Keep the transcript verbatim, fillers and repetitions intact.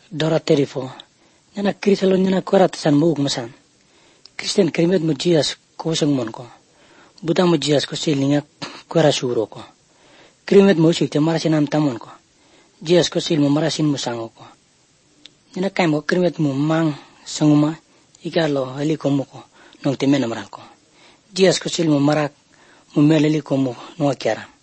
dora terifo nyana krisalo nyana korat san muk masan Kristen krimet mo jias ko sang mon ko buta mo jias ko silinga kora suro ko krimet mo sik te marasin am tamon ko jias ko sil mo marasin mo sango ko nyana kai mo krimet mo mang sanguma ikalo ali ko mo ko nong te mena maral ko jias ko sil mo marak mo melali ko mo no kiara